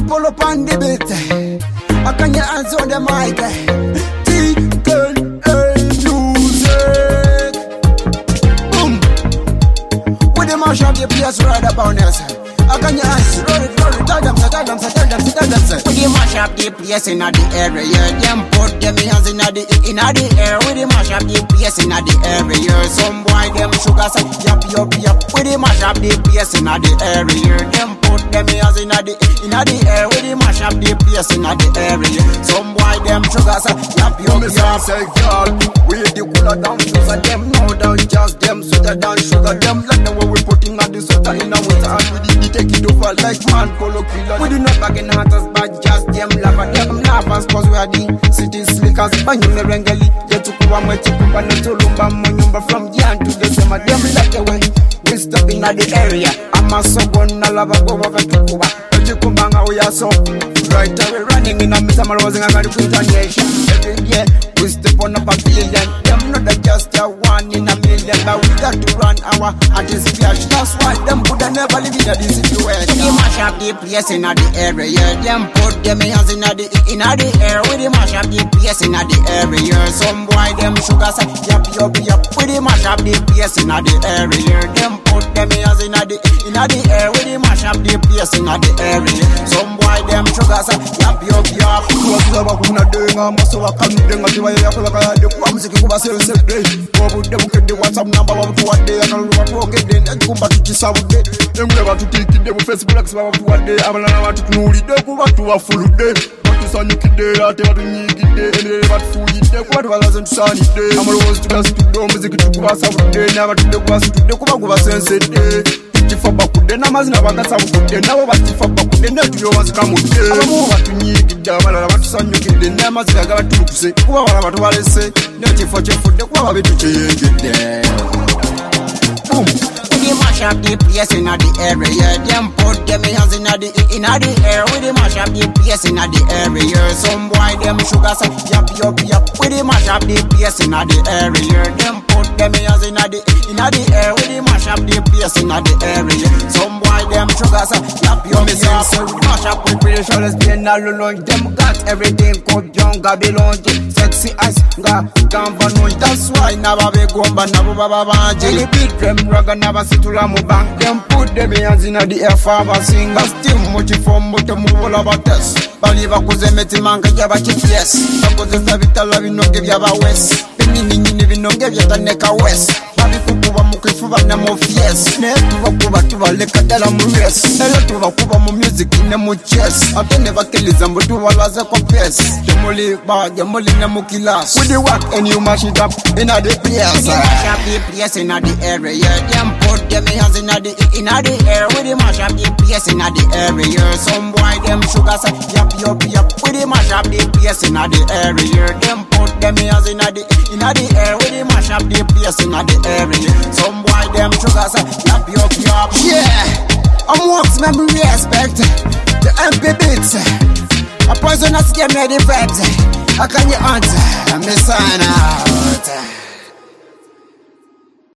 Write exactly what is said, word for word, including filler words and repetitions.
pull up on the beat. I can your hands on the mic. T N A music. Boom. With the mash up the place right about us. I can your hands, roll it, roll it, tell them, tell them, tell them, tell them. With the mash up the place in the area, them put them hands in the in the air. With the mash up the place in the area, some boy them sugar say yap yap yap. With the mash up the place in the area, them put them hands in the in the air. With the mash up the place in the area, some boy them sugar say yap yap yap. Say girl, we the cooler down shoes and them know down just them sweeter than sugar. Them like the way we putting on the sweater in the winter and we did take it over like man polo killer. We do not back in hearters but just them laugh at them laughers cause we are the city slickers. Banyu merengeli get to kuwa mwetu kumba netulumba munyumba from Jan to the summer. Them like the way we step in the area. I'm a so gonna lava go over to Kuba. Kumbanga we are so right away running in a midsummer rose and I got the nation. Every year we step on a pavilion. Them not the just a one in a million, but we got to run our anticipation. That's why them would never live in this situation. We mash up the place in the area. Them put them hands in the in the air. We the mash up the place in the area. Some boy them sugar say yap yap yap. We the mash up the place in the area. Them put them hands in the in the air. We the mash up the place in the area. Some boy them sugar say yap yap yap. Kuwa kuna denga maso wakanu denga tiwa ya kula kaya de kwa muziki kuba sel sel day. Wabu de mukede WhatsApp number wabu tuwa de akalu wabu okede ne kumba tuchisabu de. Emwe watu tiki de Facebook likes wabu tuwa de abala watu tunuli de kuba tuwa full de. Watu sanyukide ate watu nyigide ene watu fujide kuba tuwa lazen sani de. Amalo was to gas to do muziki tukuba sabu de na watu de kwa situ de kuba kuba sense de. Tifa bakude na mazina bagasabu de na waba tifa bakude ne tuyo wazika mude. Abamu watu nyigide abala watu sanyukide ne mazina gaba tulukuse kuba wala watu walese ne tifo chefo de kuba wabitu cheyengide. Boom. We mash up the place in the area. Them put them hands in the in the air. We mash up the place in the area. Some boy them sugar say yap yap yap. We mash up the place in the area. Them put them hands in the in the air. We mash up the place in the area. Some boy them sugar say yap yap yap. So we mash up with pretty sure lesbian all alone. Them got everything called young Babylon. Sexy as ga gamba no. That's why never be gomba never baba banje. Beat them raga never situla mu bank. Them put them hands in the air for a sing. But still much from much more about this. Baliva kuze meti manga jaba yes. Bakoze savitala we no give yaba west. Nini nini we no give yata neka west. Babi kukuba mukifuba na mo fies. Ne tuwa kuba tuwa leka dala mu res. Ela tuwa kuba mu music ine mu chess. Ate never kill zambo tuwa laze kwa pes. Jemoli ba jemoli na mu kilas. With the work and you mash it up in a the place. Mash up the place in the area. Them put them hands in the in the air. With the mash up the place in the area. Some boy them sugar say yap yap yap. With the mash up the place in the area. Them put them hands in the in the air. With the mash up the place in the area. Some boy them sugar say yap yap yap. Yeah, I'm works memory respect. The M P beats. A poisonous game made the vibes. I can you answer? I'm the sign out.